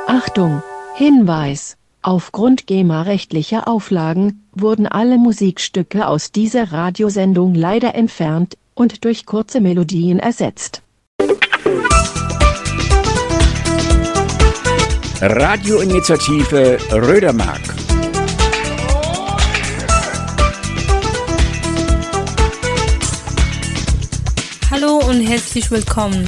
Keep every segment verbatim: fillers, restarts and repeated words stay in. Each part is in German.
Achtung! Hinweis! Aufgrund GEMA-rechtlicher Auflagen wurden alle Musikstücke aus dieser Radiosendung leider entfernt und durch kurze Melodien ersetzt. Radioinitiative Rödermark. Hallo und herzlich willkommen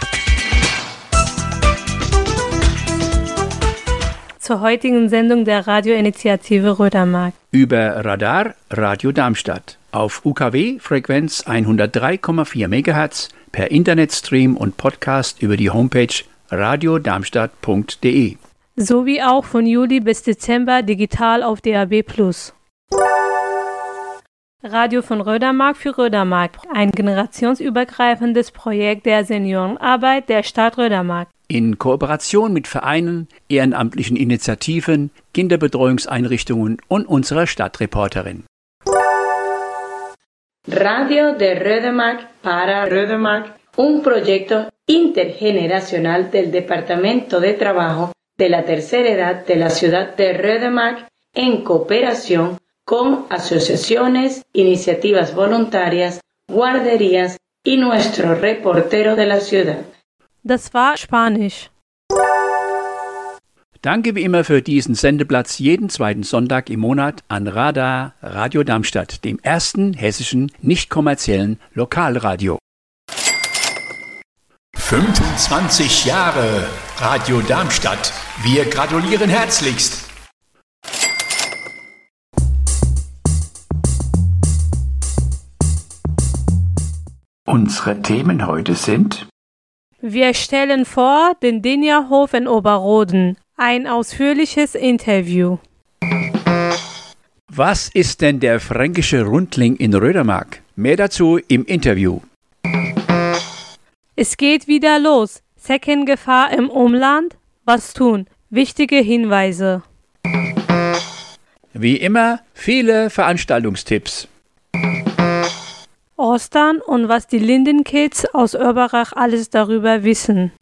zur heutigen Sendung der Radioinitiative Rödermark. Über Radar Radio Darmstadt auf U K W-Frequenz hundertdrei Komma vier Megahertz per Internetstream und Podcast über die Homepage radiodarmstadt punkt de. Sowie auch von Juli bis Dezember digital auf D A B plus. Radio von Rödermark für Rödermark, ein generationsübergreifendes Projekt der Seniorenarbeit der Stadt Rödermark. In Kooperation mit Vereinen, ehrenamtlichen Initiativen, Kinderbetreuungseinrichtungen und unserer Stadtreporterin. Radio de Rödermark para Rödermark, un proyecto intergeneracional del Departamento de Trabajo de la Tercera Edad de la ciudad de Rödermark en cooperación con asociaciones, iniciativas voluntarias, guarderías y nuestro reportero de la ciudad. Das war Spanisch. Danke wie immer für diesen Sendeplatz jeden zweiten Sonntag im Monat an Radar Radio Darmstadt, dem ersten hessischen nicht-kommerziellen Lokalradio. fünfundzwanzig Jahre Radio Darmstadt. Wir gratulieren herzlichst. Unsere Themen heute sind: Wir stellen vor den Dinja-Hof in Oberroden. Ein ausführliches Interview. Was ist denn der fränkische Rundling in Rödermark? Mehr dazu im Interview. Es geht wieder los. Seckengefahr im Umland? Was tun? Wichtige Hinweise. Wie immer viele Veranstaltungstipps. Ostern und was die Lindenkids aus Oeberach alles darüber wissen.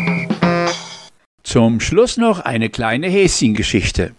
Zum Schluss noch eine kleine Häschengeschichte.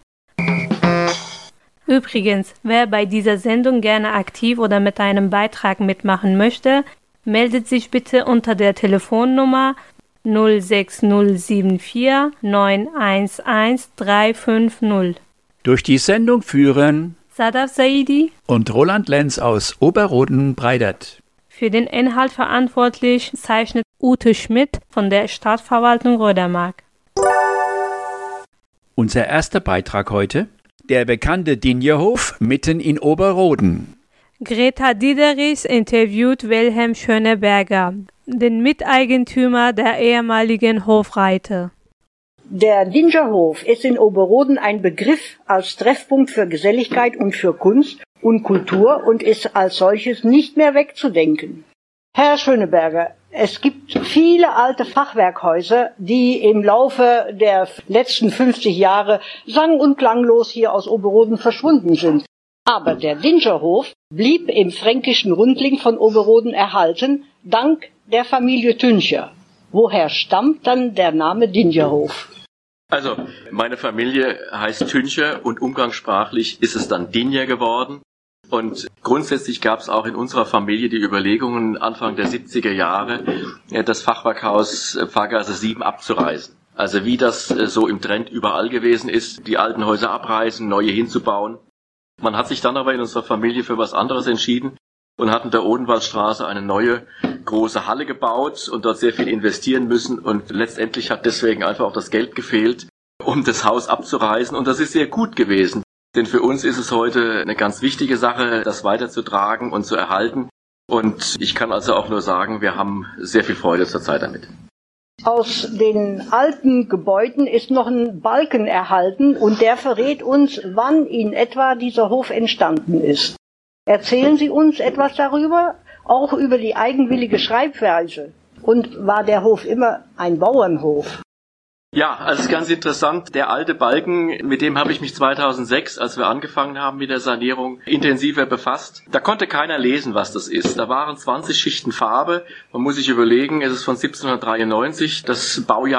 Übrigens, wer bei dieser Sendung gerne aktiv oder mit einem Beitrag mitmachen möchte, meldet sich bitte unter der Telefonnummer null sechs null sieben vier neun eins eins drei fünf null. Durch die Sendung führen Sadaf Saidi und Roland Lenz aus Oberroden-Breidert. Für den Inhalt verantwortlich zeichnet Ute Schmidt von der Stadtverwaltung Rödermark. Unser erster Beitrag heute: Der bekannte Dinja-Hof mitten in Oberroden. Greta Diederichs interviewt Wilhelm Schöneberger, den Miteigentümer der ehemaligen Hofreite. Der Dinja-Hof ist in Oberroden ein Begriff als Treffpunkt für Geselligkeit und für Kunst und Kultur und ist als solches nicht mehr wegzudenken. Herr Schöneberger, es gibt viele alte Fachwerkhäuser, die im Laufe der letzten fünfzig Jahre sang- und klanglos hier aus Oberroden verschwunden sind. Aber der Dinja-Hof blieb im fränkischen Rundling von Oberroden erhalten, dank der Familie Tüncher. Woher stammt dann der Name Dinja-Hof? Also, meine Familie heißt Tüncher und umgangssprachlich ist es dann Dinja geworden. Und grundsätzlich gab es auch in unserer Familie die Überlegungen, Anfang der siebziger Jahre das Fachwerkhaus Pfarrgasse sieben abzureißen. Also wie das so im Trend überall gewesen ist, die alten Häuser abreißen, neue hinzubauen. Man hat sich dann aber in unserer Familie für was anderes entschieden und hat in der Odenwaldstraße eine neue große Halle gebaut und dort sehr viel investieren müssen. Und letztendlich hat deswegen einfach auch das Geld gefehlt, um das Haus abzureißen. Und das ist sehr gut gewesen. Denn für uns ist es heute eine ganz wichtige Sache, das weiterzutragen und zu erhalten. Und ich kann also auch nur sagen, wir haben sehr viel Freude zurzeit damit. Aus den alten Gebäuden ist noch ein Balken erhalten und der verrät uns, wann in etwa dieser Hof entstanden ist. Erzählen Sie uns etwas darüber, auch über die eigenwillige Schreibweise. Und war der Hof immer ein Bauernhof? Ja, also es ist ganz interessant. Der alte Balken, mit dem habe ich mich zweitausendsechs, als wir angefangen haben mit der Sanierung, intensiver befasst. Da konnte keiner lesen, was das ist. Da waren zwanzig Schichten Farbe. Man muss sich überlegen, es ist von siebzehnhundertdreiundneunzig, das Baujahr.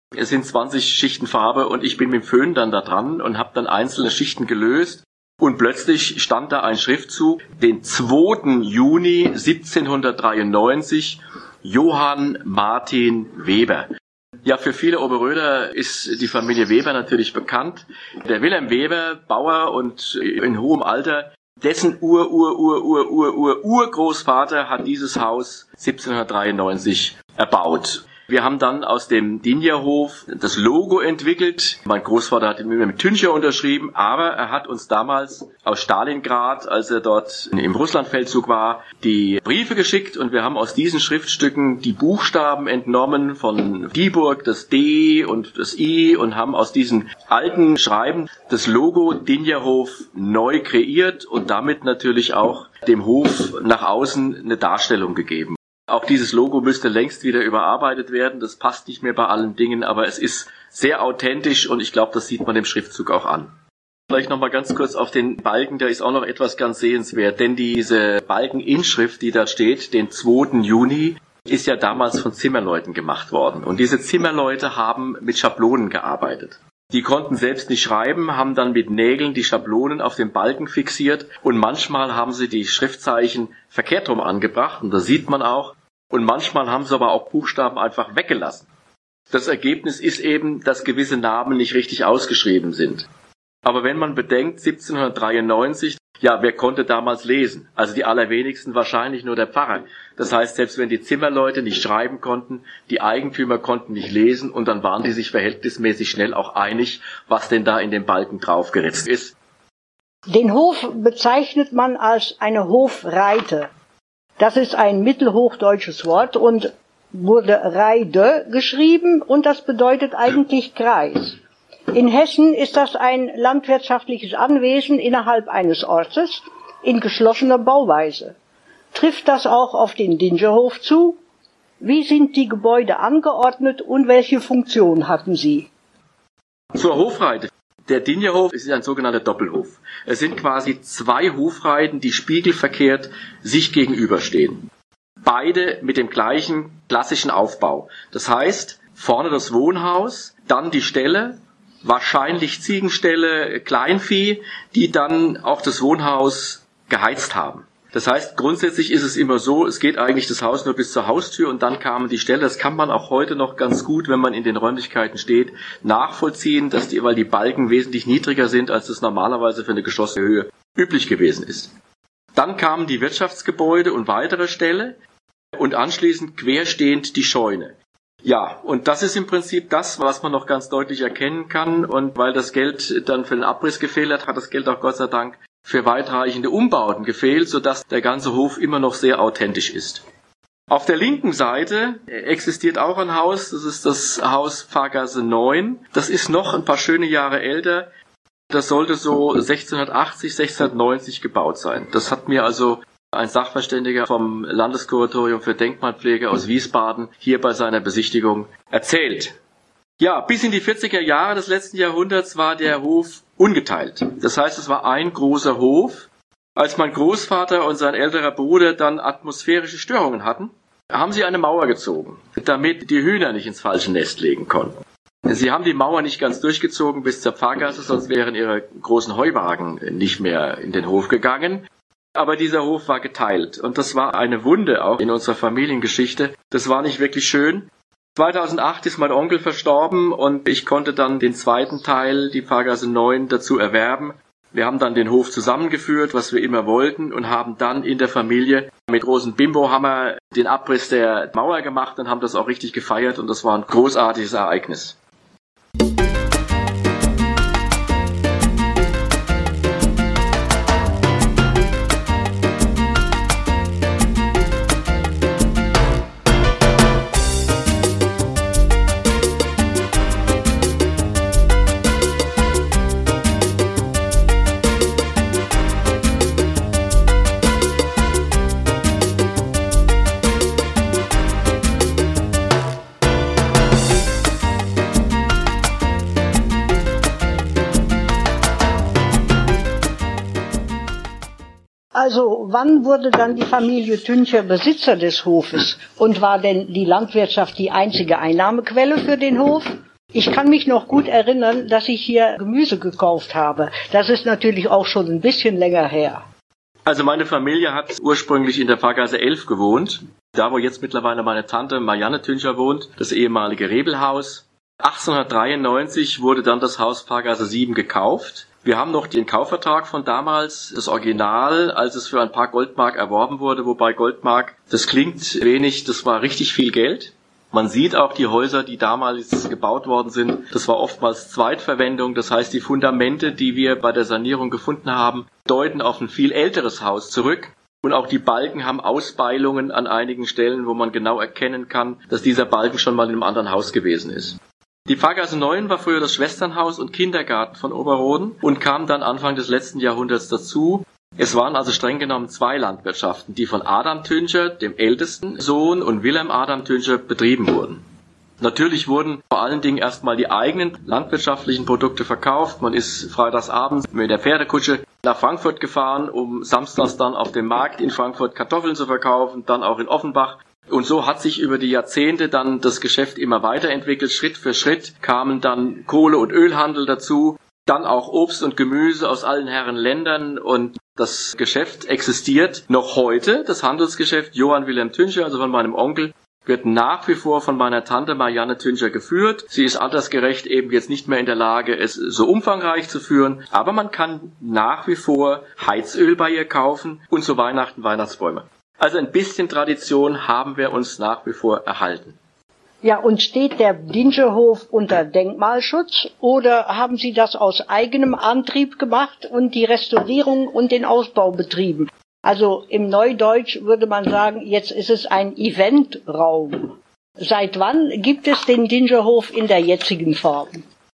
Es sind zwanzig Schichten Farbe und ich bin mit dem Föhn dann da dran und habe dann einzelne Schichten gelöst. Und plötzlich stand da ein Schriftzug, den zweiten Juni siebzehnhundertdreiundneunzig, Johann Martin Weber. Ja, für viele Oberröder ist die Familie Weber natürlich bekannt. Der Wilhelm Weber, Bauer und in hohem Alter, dessen Ur, Ur, Ur, Ur, Ur, Ur, Urgroßvater hat dieses Haus siebzehnhundertdreiundneunzig erbaut. Wir haben dann aus dem Dinjerhof das Logo entwickelt. Mein Großvater hat immer mit Tüncher unterschrieben, aber er hat uns damals aus Stalingrad, als er dort im Russlandfeldzug war, die Briefe geschickt und wir haben aus diesen Schriftstücken die Buchstaben entnommen von Dieburg, das D und das I und haben aus diesen alten Schreiben das Logo Dinjerhof neu kreiert und damit natürlich auch dem Hof nach außen eine Darstellung gegeben. Auch dieses Logo müsste längst wieder überarbeitet werden. Das passt nicht mehr bei allen Dingen, aber es ist sehr authentisch und ich glaube, das sieht man dem Schriftzug auch an. Vielleicht noch mal ganz kurz auf den Balken, da ist auch noch etwas ganz sehenswert, denn diese Balkeninschrift, die da steht, den zweiten Juni, ist ja damals von Zimmerleuten gemacht worden. Und diese Zimmerleute haben mit Schablonen gearbeitet. Die konnten selbst nicht schreiben, haben dann mit Nägeln die Schablonen auf den Balken fixiert und manchmal haben sie die Schriftzeichen verkehrt rum angebracht und das sieht man auch. Und manchmal haben sie aber auch Buchstaben einfach weggelassen. Das Ergebnis ist eben, dass gewisse Namen nicht richtig ausgeschrieben sind. Aber wenn man bedenkt, siebzehnhundertdreiundneunzig, ja, wer konnte damals lesen? Also die allerwenigsten, wahrscheinlich nur der Pfarrer. Das heißt, selbst wenn die Zimmerleute nicht schreiben konnten, die Eigentümer konnten nicht lesen und dann waren die sich verhältnismäßig schnell auch einig, was denn da in den Balken draufgeritzt ist. Den Hof bezeichnet man als eine Hofreite. Das ist ein mittelhochdeutsches Wort und wurde Reide geschrieben und das bedeutet eigentlich Kreis. In Hessen ist das ein landwirtschaftliches Anwesen innerhalb eines Ortes in geschlossener Bauweise. Trifft das auch auf den Dinjerhof zu? Wie sind die Gebäude angeordnet und welche Funktion hatten sie? Zur Hofreite. Der Dinjerhof ist ein sogenannter Doppelhof. Es sind quasi zwei Hofreiten, die spiegelverkehrt sich gegenüberstehen. Beide mit dem gleichen klassischen Aufbau. Das heißt, vorne das Wohnhaus, dann die Ställe, wahrscheinlich Ziegenställe, Kleinvieh, die dann auch das Wohnhaus geheizt haben. Das heißt, grundsätzlich ist es immer so, es geht eigentlich das Haus nur bis zur Haustür und dann kamen die Ställe. Das kann man auch heute noch ganz gut, wenn man in den Räumlichkeiten steht, nachvollziehen, dass die, weil die Balken wesentlich niedriger sind, als es normalerweise für eine geschossene Höhe üblich gewesen ist. Dann kamen die Wirtschaftsgebäude und weitere Ställe und anschließend querstehend die Scheune. Ja, und das ist im Prinzip das, was man noch ganz deutlich erkennen kann. Und weil das Geld dann für den Abriss gefehlt hat, hat das Geld auch Gott sei Dank für weitreichende Umbauten gefehlt, sodass der ganze Hof immer noch sehr authentisch ist. Auf der linken Seite existiert auch ein Haus, das ist das Haus Pfarrgasse neun. Das ist noch ein paar schöne Jahre älter. Das sollte so sechzehnhundertachtzig, sechzehnhundertneunzig gebaut sein. Das hat mir also ein Sachverständiger vom Landeskuratorium für Denkmalpflege aus Wiesbaden hier bei seiner Besichtigung erzählt. Ja, bis in die vierziger Jahre des letzten Jahrhunderts war der Hof ungeteilt. Das heißt, es war ein großer Hof. Als mein Großvater und sein älterer Bruder dann atmosphärische Störungen hatten, haben sie eine Mauer gezogen, damit die Hühner nicht ins falsche Nest legen konnten. Sie haben die Mauer nicht ganz durchgezogen bis zur Pfarrgasse, sonst wären ihre großen Heuwagen nicht mehr in den Hof gegangen. Aber dieser Hof war geteilt und das war eine Wunde auch in unserer Familiengeschichte. Das war nicht wirklich schön. zweitausendacht ist mein Onkel verstorben und ich konnte dann den zweiten Teil, die Pfarrgasse neun, dazu erwerben. Wir haben dann den Hof zusammengeführt, was wir immer wollten, und haben dann in der Familie mit großem Bimbo-Hammer den Abriss der Mauer gemacht und haben das auch richtig gefeiert und das war ein großartiges Ereignis. Also wann wurde dann die Familie Tüncher Besitzer des Hofes? Und war denn die Landwirtschaft die einzige Einnahmequelle für den Hof? Ich kann mich noch gut erinnern, dass ich hier Gemüse gekauft habe. Das ist natürlich auch schon ein bisschen länger her. Also meine Familie hat ursprünglich in der Pfarrgasse elf gewohnt. Da, wo jetzt mittlerweile meine Tante Marianne Tüncher wohnt, das ehemalige Rebelhaus. achtzehnhundertdreiundneunzig wurde dann das Haus Pfarrgasse sieben gekauft. Wir haben noch den Kaufvertrag von damals, das Original, als es für ein paar Goldmark erworben wurde, wobei Goldmark, das klingt wenig, das war richtig viel Geld. Man sieht auch die Häuser, die damals gebaut worden sind, das war oftmals Zweitverwendung, das heißt die Fundamente, die wir bei der Sanierung gefunden haben, deuten auf ein viel älteres Haus zurück. Und auch die Balken haben Ausbeilungen an einigen Stellen, wo man genau erkennen kann, dass dieser Balken schon mal in einem anderen Haus gewesen ist. Die Pfarrgasse neun war früher das Schwesternhaus und Kindergarten von Oberroden und kam dann Anfang des letzten Jahrhunderts dazu. Es waren also streng genommen zwei Landwirtschaften, die von Adam Tüncher, dem ältesten Sohn, und Wilhelm Adam Tüncher betrieben wurden. Natürlich wurden vor allen Dingen erstmal die eigenen landwirtschaftlichen Produkte verkauft. Man ist freitagsabends mit der Pferdekutsche nach Frankfurt gefahren, um samstags dann auf dem Markt in Frankfurt Kartoffeln zu verkaufen, dann auch in Offenbach. Und so hat sich über die Jahrzehnte dann das Geschäft immer weiterentwickelt. Schritt für Schritt kamen dann Kohle- und Ölhandel dazu, dann auch Obst und Gemüse aus allen Herren Ländern, und das Geschäft existiert noch heute. Das Handelsgeschäft Johann Wilhelm Tüncher, also von meinem Onkel, wird nach wie vor von meiner Tante Marianne Tüncher geführt. Sie ist altersgerecht eben jetzt nicht mehr in der Lage, es so umfangreich zu führen, aber man kann nach wie vor Heizöl bei ihr kaufen und zu Weihnachten Weihnachtsbäume. Also ein bisschen Tradition haben wir uns nach wie vor erhalten. Ja, und steht der Dingerhof unter Denkmalschutz oder haben Sie das aus eigenem Antrieb gemacht und die Restaurierung und den Ausbau betrieben? Also im Neudeutsch würde man sagen, jetzt ist es ein Eventraum. Seit wann gibt es den Dingerhof in der jetzigen Form?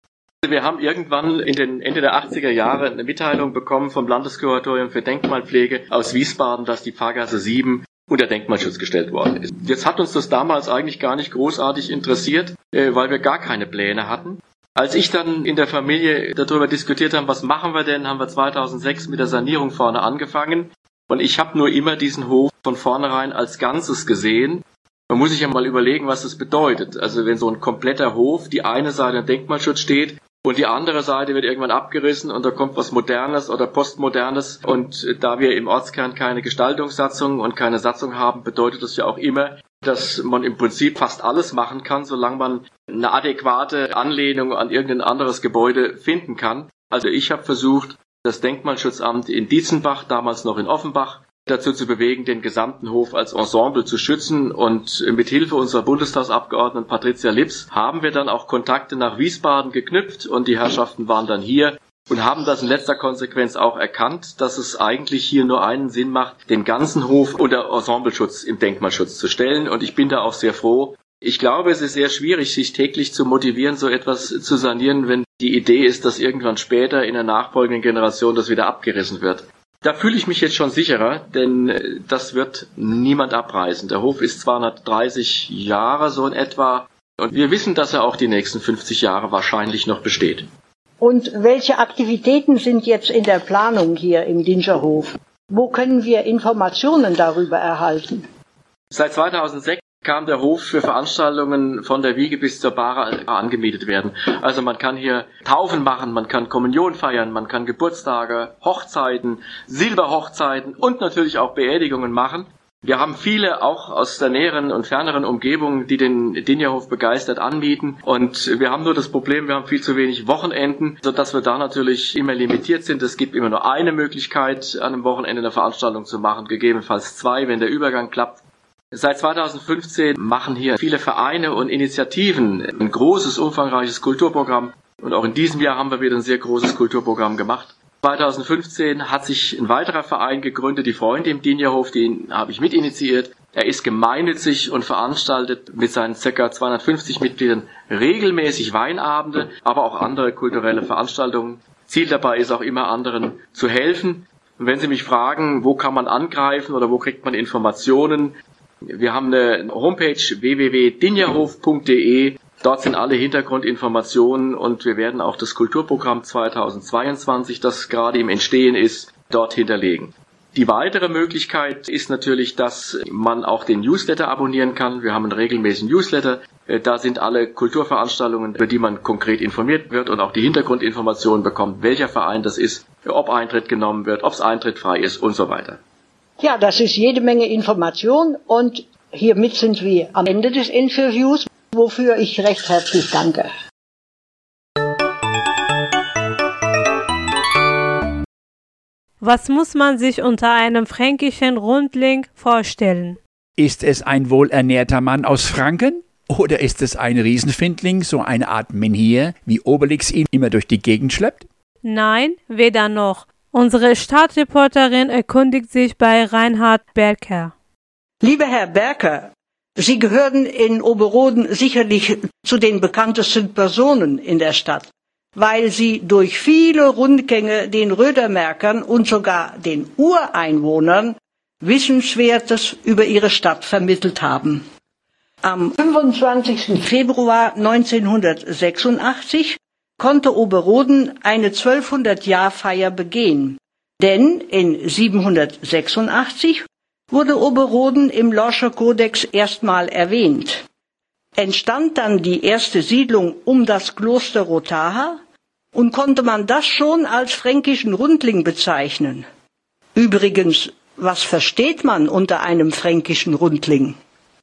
Wir haben irgendwann in den Ende der achtziger Jahre eine Mitteilung bekommen vom Landeskuratorium für Denkmalpflege aus Wiesbaden, dass die Pfarrgasse sieben unter Denkmalschutz gestellt worden ist. Jetzt hat uns das damals eigentlich gar nicht großartig interessiert, weil wir gar keine Pläne hatten. Als ich dann in der Familie darüber diskutiert habe, was machen wir denn, haben wir zweitausendsechs mit der Sanierung vorne angefangen. Und ich habe nur immer diesen Hof von vornherein als Ganzes gesehen. Man muss sich ja mal überlegen, was das bedeutet. Also wenn so ein kompletter Hof, die eine Seite im Denkmalschutz steht und die andere Seite wird irgendwann abgerissen und da kommt was Modernes oder Postmodernes. Und da wir im Ortskern keine Gestaltungssatzung und keine Satzung haben, bedeutet das ja auch immer, dass man im Prinzip fast alles machen kann, solange man eine adäquate Anlehnung an irgendein anderes Gebäude finden kann. Also ich habe versucht, das Denkmalschutzamt in Dietzenbach, damals noch in Offenbach, dazu zu bewegen, den gesamten Hof als Ensemble zu schützen. Und mit Hilfe unserer Bundestagsabgeordneten Patricia Lips haben wir dann auch Kontakte nach Wiesbaden geknüpft und die Herrschaften waren dann hier und haben das in letzter Konsequenz auch erkannt, dass es eigentlich hier nur einen Sinn macht, den ganzen Hof unter Ensembleschutz im Denkmalschutz zu stellen. Und ich bin da auch sehr froh. Ich glaube, es ist sehr schwierig, sich täglich zu motivieren, so etwas zu sanieren, wenn die Idee ist, dass irgendwann später in der nachfolgenden Generation das wieder abgerissen wird. Da fühle ich mich jetzt schon sicherer, denn das wird niemand abreißen. Der Hof ist zweihundertdreißig Jahre so in etwa und wir wissen, dass er auch die nächsten fünfzig Jahre wahrscheinlich noch besteht. Und welche Aktivitäten sind jetzt in der Planung hier im Dingerhof? Wo können wir Informationen darüber erhalten? Seit zweitausendsechs kam der Hof für Veranstaltungen von der Wiege bis zur Bahre angemietet werden. Also man kann hier Taufen machen, man kann Kommunion feiern, man kann Geburtstage, Hochzeiten, Silberhochzeiten und natürlich auch Beerdigungen machen. Wir haben viele auch aus der näheren und ferneren Umgebung, die den Dingerhof begeistert anmieten. Und wir haben nur das Problem, wir haben viel zu wenig Wochenenden, sodass wir da natürlich immer limitiert sind. Es gibt immer nur eine Möglichkeit, an einem Wochenende eine Veranstaltung zu machen, gegebenenfalls zwei, wenn der Übergang klappt. Seit zweitausendfünfzehn machen hier viele Vereine und Initiativen ein großes, umfangreiches Kulturprogramm. Und auch in diesem Jahr haben wir wieder ein sehr großes Kulturprogramm gemacht. zweitausendfünfzehn hat sich ein weiterer Verein gegründet, die Freunde im Dingerhof, den habe ich mitinitiiert. Er ist gemeinnützig und veranstaltet mit seinen ca. zweihundertfünfzig Mitgliedern regelmäßig Weinabende, aber auch andere kulturelle Veranstaltungen. Ziel dabei ist auch immer, anderen zu helfen. Und wenn Sie mich fragen, wo kann man angreifen oder wo kriegt man Informationen, wir haben eine Homepage w w w punkt dingerhof punkt d e. Dort sind alle Hintergrundinformationen und wir werden auch das Kulturprogramm zweitausendzweiundzwanzig, das gerade im Entstehen ist, dort hinterlegen. Die weitere Möglichkeit ist natürlich, dass man auch den Newsletter abonnieren kann. Wir haben einen regelmäßigen Newsletter. Da sind alle Kulturveranstaltungen, über die man konkret informiert wird und auch die Hintergrundinformationen bekommt, welcher Verein das ist, ob Eintritt genommen wird, ob es eintrittfrei ist und so weiter. Ja, das ist jede Menge Information und hiermit sind wir am Ende des Interviews, wofür ich recht herzlich danke. Was muss man sich unter einem fränkischen Rundling vorstellen? Ist es ein wohlernährter Mann aus Franken? Oder ist es ein Riesenfindling, so eine Art Menhir, wie Obelix ihn immer durch die Gegend schleppt? Nein, weder noch. Unsere Stadtreporterin erkundigt sich bei Reinhard Berker. Lieber Herr Berker, Sie gehören in Oberroden sicherlich zu den bekanntesten Personen in der Stadt, weil Sie durch viele Rundgänge den Rödermärkern und sogar den Ureinwohnern Wissenswertes über ihre Stadt vermittelt haben. Am fünfundzwanzigsten Februar neunzehnhundertsechsundachtzig konnte Oberroden eine zwölfhundert-Jahr-Feier begehen, denn in siebenhundertsechsundachtzig wurde Oberroden im Lorscher Kodex erstmal erwähnt. Entstand dann die erste Siedlung um das Kloster Rothaha und konnte man das schon als fränkischen Rundling bezeichnen. Übrigens, was versteht man unter einem fränkischen Rundling?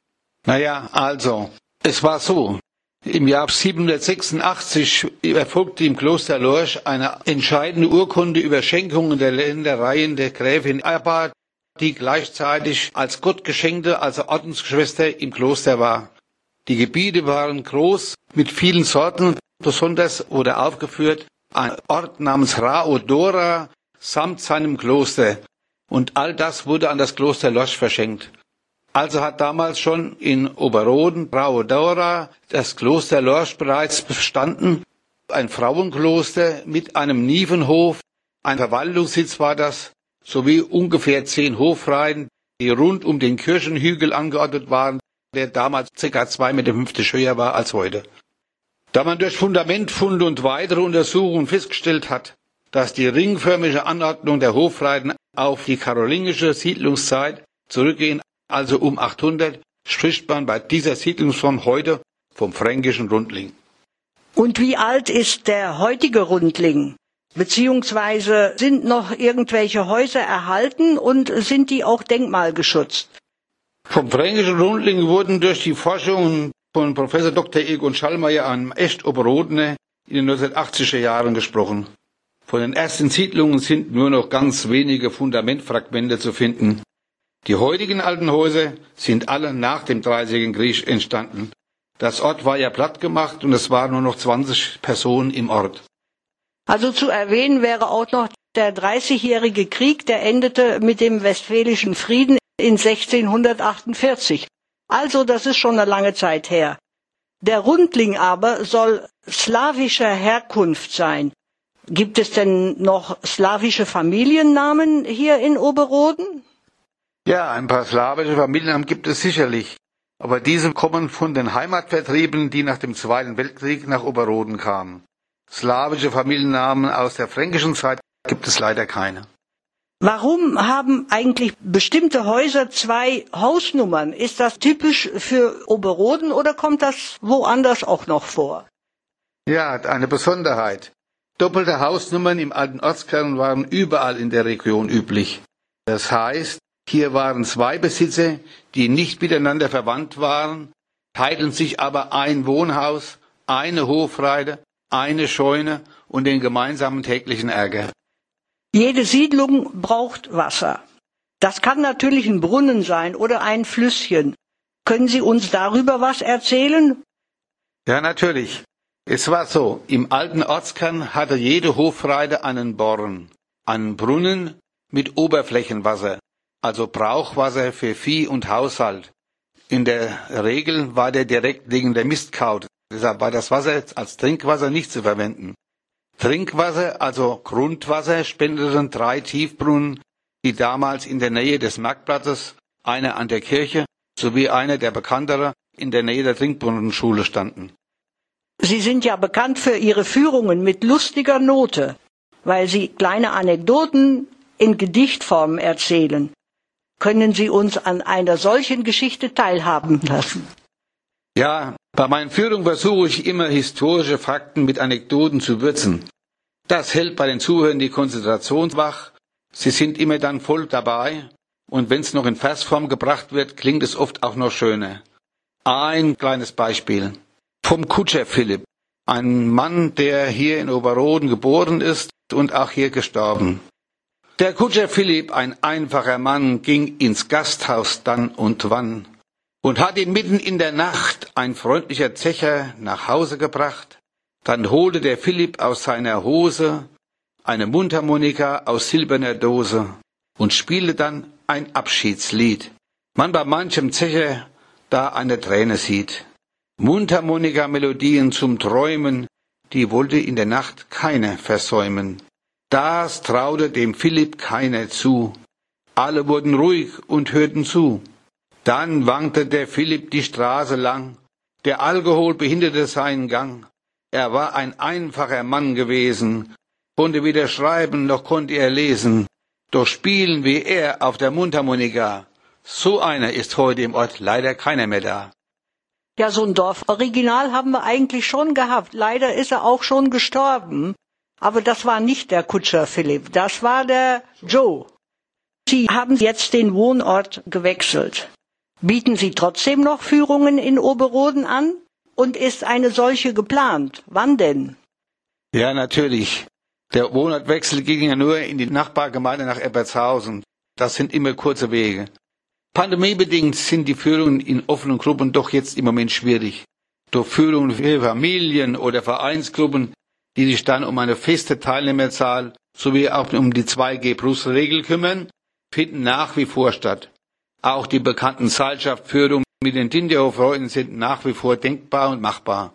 Naja, also, es war so. Im Jahr siebenhundertsechsundachtzig erfolgte im Kloster Lorsch eine entscheidende Urkunde über Schenkungen der Ländereien der Gräfin Abbard, die gleichzeitig als Gottgeschenkte, also Ordensschwester im Kloster war. Die Gebiete waren groß, mit vielen Sorten, besonders wurde aufgeführt ein Ort namens Raodora samt seinem Kloster. Und all das wurde an das Kloster Lorsch verschenkt. Also hat damals schon in Oberroden, Raodora, das Kloster Lorsch bereits bestanden. Ein Frauenkloster mit einem Nifenhof, ein Verwaltungssitz war das, sowie ungefähr zehn Hofreihen, die rund um den Kirchenhügel angeordnet waren, der damals ca. zwei Meter fünfzig höher war als heute. Da man durch Fundamentfunde und weitere Untersuchungen festgestellt hat, dass die ringförmige Anordnung der Hofreihen auf die karolingische Siedlungszeit zurückgehen, also um achthundert, spricht man bei dieser Siedlungsform heute vom fränkischen Rundling. Und wie alt ist der heutige Rundling? Beziehungsweise sind noch irgendwelche Häuser erhalten und sind die auch denkmalgeschützt? Vom fränkischen Rundling wurden durch die Forschungen von Professor Doktor Egon Schallmeier an Echt-Oberrodener in den neunzehnhundertachtziger Jahren gesprochen. Von den ersten Siedlungen sind nur noch ganz wenige Fundamentfragmente zu finden. Die heutigen alten Häuser sind alle nach dem Dreißigjährigen Krieg entstanden. Das Ort war ja platt gemacht und es waren nur noch zwanzig Personen im Ort. Also zu erwähnen wäre auch noch der Dreißigjährige Krieg, der endete mit dem Westfälischen Frieden in sechzehnhundertachtundvierzig. Also das ist schon eine lange Zeit her. Der Rundling aber soll slawischer Herkunft sein. Gibt es denn noch slawische Familiennamen hier in Oberroden? Ja, ein paar slawische Familiennamen gibt es sicherlich. Aber diese kommen von den Heimatvertriebenen, die nach dem Zweiten Weltkrieg nach Oberroden kamen. Slawische Familiennamen aus der fränkischen Zeit gibt es leider keine. Warum haben eigentlich bestimmte Häuser zwei Hausnummern? Ist das typisch für Oberroden oder kommt das woanders auch noch vor? Ja, eine Besonderheit. Doppelte Hausnummern im alten Ortskern waren überall in der Region üblich. Das heißt, hier waren zwei Besitzer, die nicht miteinander verwandt waren, teilten sich aber ein Wohnhaus, eine Hofreite, eine Scheune und den gemeinsamen täglichen Ärger. Jede Siedlung braucht Wasser. Das kann natürlich ein Brunnen sein oder ein Flüsschen. Können Sie uns darüber was erzählen? Ja, natürlich. Es war so, im alten Ortskern hatte jede Hofreite einen Born, einen Brunnen mit Oberflächenwasser, also Brauchwasser für Vieh und Haushalt. In der Regel war der direkt neben der Mistkaut, deshalb war das Wasser als Trinkwasser nicht zu verwenden. Trinkwasser, also Grundwasser, spendeten drei Tiefbrunnen, die damals in der Nähe des Marktplatzes, einer an der Kirche sowie einer der bekanntere in der Nähe der Trinkbrunnenschule standen. Sie sind ja bekannt für Ihre Führungen mit lustiger Note, weil Sie kleine Anekdoten in Gedichtform erzählen. Können Sie uns an einer solchen Geschichte teilhaben lassen? Ja, bei meinen Führungen versuche ich immer, historische Fakten mit Anekdoten zu würzen. Das hält bei den Zuhörern die Konzentration wach. Sie sind immer dann voll dabei. Und wenn es noch in Versform gebracht wird, klingt es oft auch noch schöner. Ein kleines Beispiel. Vom Kutscher Philipp. Ein Mann, der hier in Oberroden geboren ist und auch hier gestorben. Der Kutscher Philipp, ein einfacher Mann, ging ins Gasthaus dann und wann und hat ihn mitten in der Nacht ein freundlicher Zecher nach Hause gebracht. Dann holte der Philipp aus seiner Hose eine Mundharmonika aus silberner Dose und spielte dann ein Abschiedslied. Man bei manchem Zecher da eine Träne sieht. Mundharmonika-Melodien zum Träumen, die wollte in der Nacht keiner versäumen. Das traute dem Philipp keiner zu. Alle wurden ruhig und hörten zu. Dann wankte der Philipp die Straße lang. Der Alkohol behinderte seinen Gang. Er war ein einfacher Mann gewesen, konnte weder schreiben noch konnte er lesen. Doch spielen wie er auf der Mundharmonika, so einer ist heute im Ort leider keiner mehr da. Ja, so ein Dorforiginal haben wir eigentlich schon gehabt. Leider ist er auch schon gestorben. Aber das war nicht der Kutscher Philipp, das war der Joe. Sie haben jetzt den Wohnort gewechselt. Bieten Sie trotzdem noch Führungen in Oberroden an? Und ist eine solche geplant? Wann denn? Ja, natürlich. Der Wohnortwechsel ging ja nur in die Nachbargemeinde nach Ebertshausen. Das sind immer kurze Wege. Pandemiebedingt sind die Führungen in offenen Gruppen doch jetzt im Moment schwierig. Durch Führungen für Familien oder Vereinsgruppen, die sich dann um eine feste Teilnehmerzahl sowie auch um die zwei G Plus Regel kümmern, finden nach wie vor statt. Auch die bekannten Seilschaftführungen mit den Dinterhof-Leuten sind nach wie vor denkbar und machbar.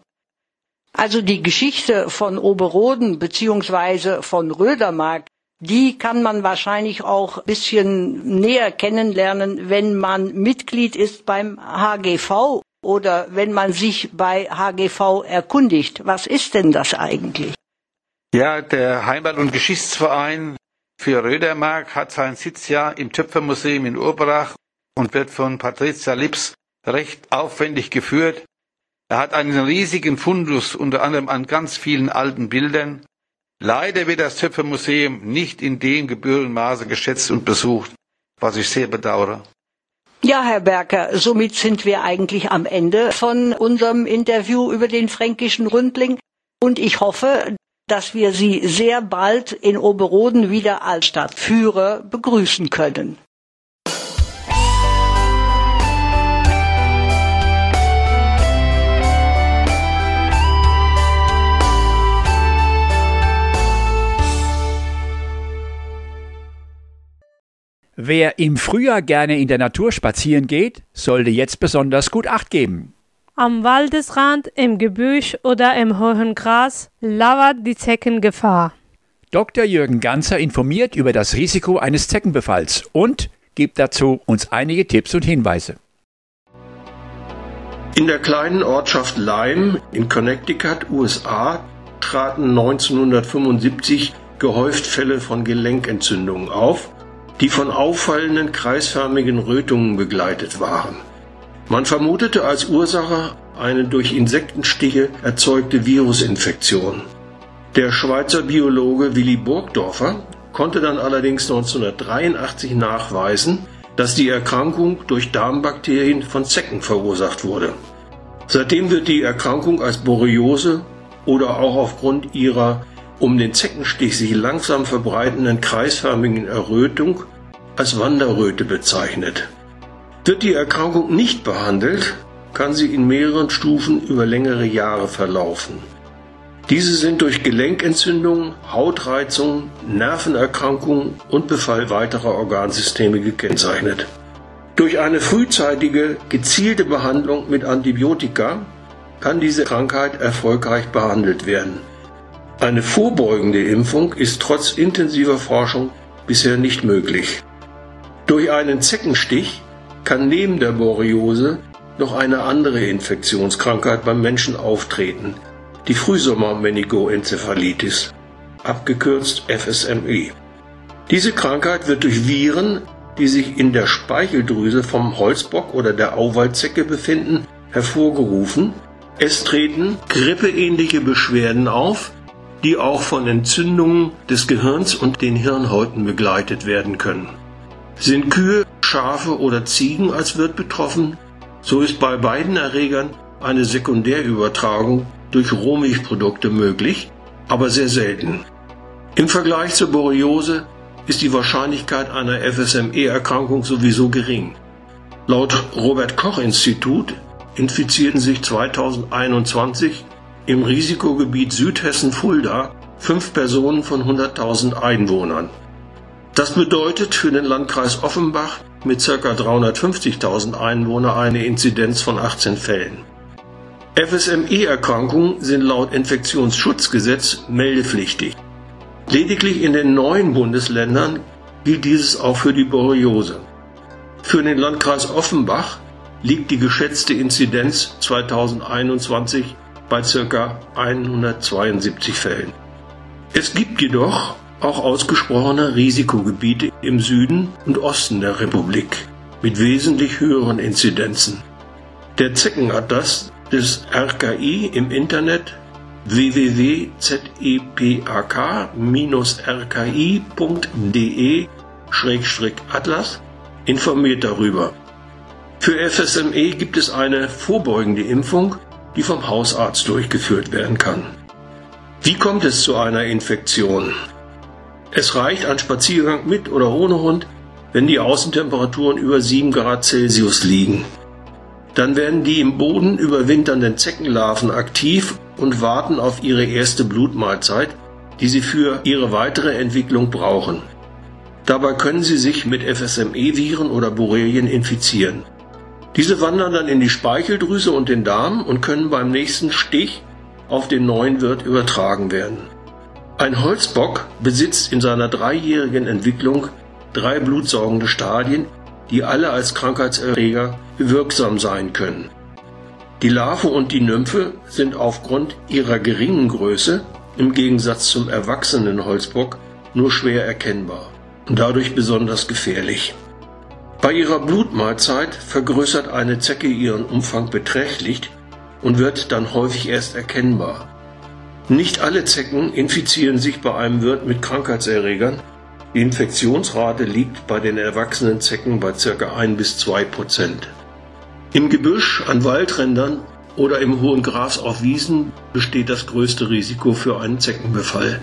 Also die Geschichte von Oberroden bzw. von Rödermark, die kann man wahrscheinlich auch ein bisschen näher kennenlernen, wenn man Mitglied ist beim H G V oder wenn man sich bei H G V erkundigt. Was ist denn das eigentlich? Ja, der Heimat- und Geschichtsverein für Rödermark hat seinen Sitz ja im Töpfermuseum in Urberach und wird von Patricia Lips recht aufwendig geführt. Er hat einen riesigen Fundus, unter anderem an ganz vielen alten Bildern. Leider wird das Töpfermuseum nicht in dem gebührenden Maße geschätzt und besucht, was ich sehr bedauere. Ja, Herr Berker, somit sind wir eigentlich am Ende von unserem Interview über den Fränkischen Rundling. Und ich hoffe, dass wir Sie sehr bald in Oberroden wieder als Stadtführer begrüßen können. Wer im Frühjahr gerne in der Natur spazieren geht, sollte jetzt besonders gut Acht geben. Am Waldesrand, im Gebüsch oder im hohen Gras lauert die Zeckengefahr. Doktor Jürgen Ganzer informiert über das Risiko eines Zeckenbefalls und gibt dazu uns einige Tipps und Hinweise. In der kleinen Ortschaft Lyme in Connecticut, U S A, traten neunzehnhundertfünfundsiebzig gehäuft Fälle von Gelenkentzündungen auf, die von auffallenden kreisförmigen Rötungen begleitet waren. Man vermutete als Ursache eine durch Insektenstiche erzeugte Virusinfektion. Der Schweizer Biologe Willi Burgdorfer konnte dann allerdings neunzehnhundertdreiundachtzig nachweisen, dass die Erkrankung durch Darmbakterien von Zecken verursacht wurde. Seitdem wird die Erkrankung als Borreliose oder auch aufgrund ihrer um den Zeckenstich sich langsam verbreitenden kreisförmigen Errötung als Wanderröte bezeichnet. Wird die Erkrankung nicht behandelt, kann sie in mehreren Stufen über längere Jahre verlaufen. Diese sind durch Gelenkentzündungen, Hautreizungen, Nervenerkrankungen und Befall weiterer Organsysteme gekennzeichnet. Durch eine frühzeitige, gezielte Behandlung mit Antibiotika kann diese Krankheit erfolgreich behandelt werden. Eine vorbeugende Impfung ist trotz intensiver Forschung bisher nicht möglich. Durch einen Zeckenstich kann neben der Borreliose noch eine andere Infektionskrankheit beim Menschen auftreten, die Frühsommer-Meningoenzephalitis, abgekürzt F S M E. Diese Krankheit wird durch Viren, die sich in der Speicheldrüse vom Holzbock oder der Auwaldzecke befinden, hervorgerufen. Es treten grippeähnliche Beschwerden auf, die auch von Entzündungen des Gehirns und den Hirnhäuten begleitet werden können. Sind Kühe, Schafe oder Ziegen als Wirt betroffen, so ist bei beiden Erregern eine Sekundärübertragung durch Rohmilchprodukte möglich, aber sehr selten. Im Vergleich zur Borreliose ist die Wahrscheinlichkeit einer F S M E-Erkrankung sowieso gering. Laut Robert-Koch-Institut infizierten sich zweitausendeinundzwanzig im Risikogebiet Südhessen-Fulda fünf Personen von hunderttausend Einwohnern. Das bedeutet für den Landkreis Offenbach mit ca. dreihundertfünfzigtausend Einwohnern eine Inzidenz von achtzehn Fällen. F S M E-Erkrankungen sind laut Infektionsschutzgesetz meldepflichtig. Lediglich in den neuen Bundesländern gilt dieses auch für die Borreliose. Für den Landkreis Offenbach liegt die geschätzte Inzidenz zweitausendeinundzwanzig bei ca. hundertzweiundsiebzig Fällen. Es gibt jedoch auch ausgesprochene Risikogebiete im Süden und Osten der Republik mit wesentlich höheren Inzidenzen. Der Zeckenatlas des R K I im Internet w w w punkt z e p a k bindestrich r k i punkt d e Schrägstrich Atlas informiert darüber. Für F S M E gibt es eine vorbeugende Impfung, die vom Hausarzt durchgeführt werden kann. Wie kommt es zu einer Infektion? Es reicht ein Spaziergang mit oder ohne Hund, wenn die Außentemperaturen über sieben Grad Celsius liegen. Dann werden die im Boden überwinternden Zeckenlarven aktiv und warten auf ihre erste Blutmahlzeit, die sie für ihre weitere Entwicklung brauchen. Dabei können sie sich mit F S M E-Viren oder Borrelien infizieren. Diese wandern dann in die Speicheldrüse und den Darm und können beim nächsten Stich auf den neuen Wirt übertragen werden. Ein Holzbock besitzt in seiner dreijährigen Entwicklung drei blutsaugende Stadien, die alle als Krankheitserreger wirksam sein können. Die Larve und die Nymphe sind aufgrund ihrer geringen Größe im Gegensatz zum erwachsenen Holzbock nur schwer erkennbar und dadurch besonders gefährlich. Bei ihrer Blutmahlzeit vergrößert eine Zecke ihren Umfang beträchtlich und wird dann häufig erst erkennbar. Nicht alle Zecken infizieren sich bei einem Wirt mit Krankheitserregern. Die Infektionsrate liegt bei den erwachsenen Zecken bei ca. ein bis zwei Prozent. Im Gebüsch, an Waldrändern oder im hohen Gras auf Wiesen besteht das größte Risiko für einen Zeckenbefall.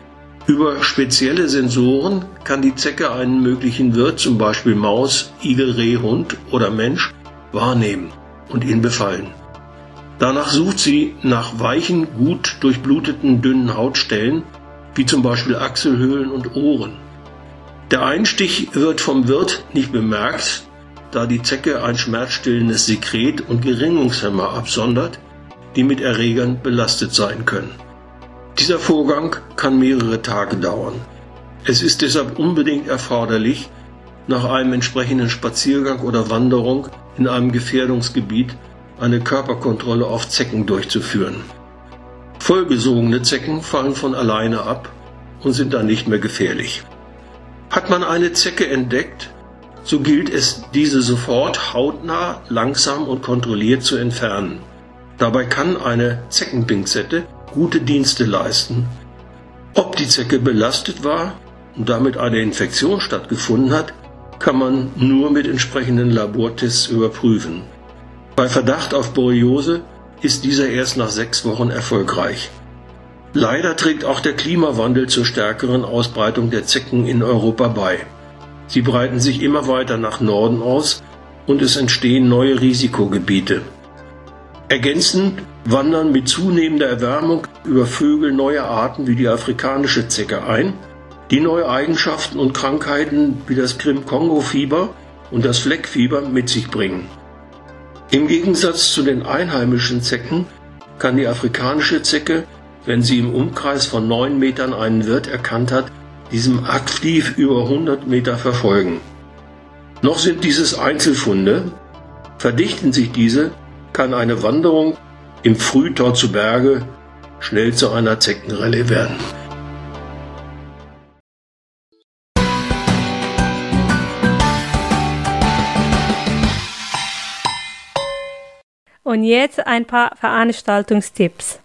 Über spezielle Sensoren kann die Zecke einen möglichen Wirt, zum Beispiel Maus, Igel, Reh, Hund oder Mensch, wahrnehmen und ihn befallen. Danach sucht sie nach weichen, gut durchbluteten, dünnen Hautstellen, wie zum Beispiel Achselhöhlen und Ohren. Der Einstich wird vom Wirt nicht bemerkt, da die Zecke ein schmerzstillendes Sekret und Gerinnungshemmer absondert, die mit Erregern belastet sein können. Dieser Vorgang kann mehrere Tage dauern. Es ist deshalb unbedingt erforderlich, nach einem entsprechenden Spaziergang oder Wanderung in einem Gefährdungsgebiet eine Körperkontrolle auf Zecken durchzuführen. Vollgesogene Zecken fallen von alleine ab und sind dann nicht mehr gefährlich. Hat man eine Zecke entdeckt, so gilt es, diese sofort hautnah, langsam und kontrolliert zu entfernen. Dabei kann eine Zeckenpinzette gute Dienste leisten. Ob die Zecke belastet war und damit eine Infektion stattgefunden hat, kann man nur mit entsprechenden Labortests überprüfen. Bei Verdacht auf Borreliose ist dieser erst nach sechs Wochen erfolgreich. Leider trägt auch der Klimawandel zur stärkeren Ausbreitung der Zecken in Europa bei. Sie breiten sich immer weiter nach Norden aus und es entstehen neue Risikogebiete. Ergänzend wandern mit zunehmender Erwärmung über Vögel neue Arten wie die afrikanische Zecke ein, die neue Eigenschaften und Krankheiten wie das Krim-Kongo-Fieber und das Fleckfieber mit sich bringen. Im Gegensatz zu den einheimischen Zecken kann die afrikanische Zecke, wenn sie im Umkreis von neun Metern einen Wirt erkannt hat, diesem aktiv über hundert Meter verfolgen. Noch sind dieses Einzelfunde. Verdichten sich diese, kann eine Wanderung im Frühtor zu Berge schnell zu einer Zeckenrallye werden. Und jetzt ein paar Veranstaltungstipps.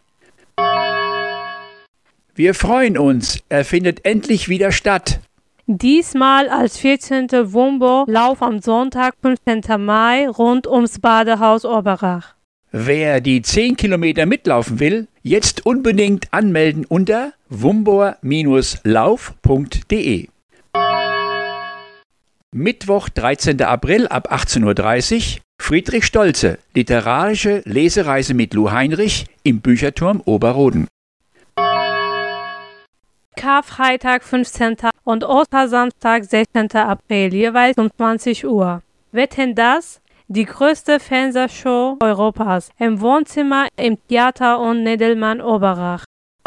Wir freuen uns, er findet endlich wieder statt. Diesmal als vierzehnter Wumbo-Lauf am Sonntag, fünfzehnten Mai, rund ums Badehaus Oberach. Wer die zehn Kilometer mitlaufen will, jetzt unbedingt anmelden unter wumbor lauf punkt de. Mittwoch, dreizehnten April ab achtzehn Uhr dreißig, Friedrich Stolze, literarische Lesereise mit Lou Heinrich im Bücherturm Oberroden. Karfreitag, fünfzehnten und Ostersamstag, sechzehnten April, jeweils um zwanzig Uhr. Wetten das? Die größte Fernsehshow Europas im Wohnzimmer im Theater und Nedelmann Oberach.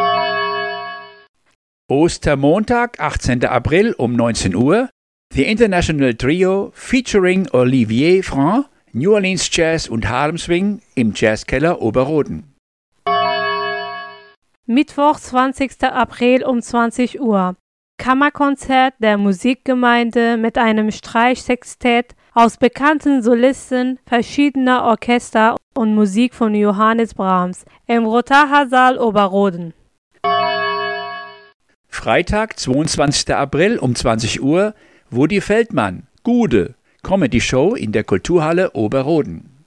Ostermontag, achtzehnten April um neunzehn Uhr, The International Trio featuring Olivier Franc, New Orleans Jazz und Harlem Swing im Jazzkeller Oberroden. Mittwoch, zwanzigsten April um zwanzig Uhr. Kammerkonzert der Musikgemeinde mit einem Streichsextett aus bekannten Solisten verschiedener Orchester und Musik von Johannes Brahms im Rotaha-Saal Oberroden. Freitag, zweiundzwanzigsten April um zwanzig Uhr, Woody Feldmann, Gude, Comedy-Show in der Kulturhalle Oberroden.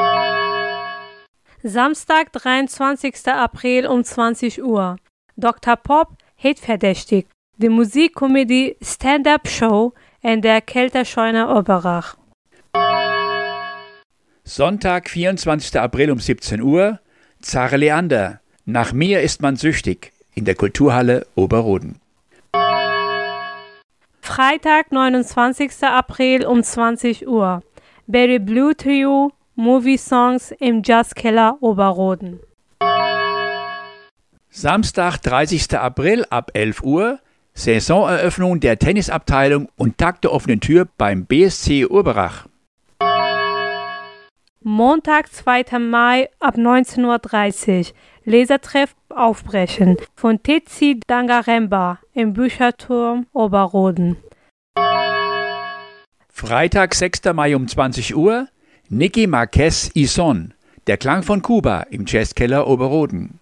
Samstag, dreiundzwanzigsten April um zwanzig Uhr. Doktor Pop, Hitverdächtig, die Musikkomödie Stand-Up-Show in der Kälterscheune Oberach. Sonntag, vierundzwanzigsten April um siebzehn Uhr, Zare Leander, Nach mir ist man süchtig, in der Kulturhalle Oberroden. Freitag, neunundzwanzigsten April um zwanzig Uhr, Barry Blue Trio, Movie Songs im Jazzkeller Oberroden. Samstag, dreißigsten April ab elf Uhr, Saisoneröffnung der Tennisabteilung und Tag der offenen Tür beim B S C Oberach. Montag, zweiten Mai ab neunzehn Uhr dreißig, Lesertreff Aufbrechen von Tetsi Dangaremba im Bücherturm Oberroden. Freitag, sechsten Mai um zwanzig Uhr, Nicky Marquez Ison, der Klang von Kuba im Jazzkeller Oberroden.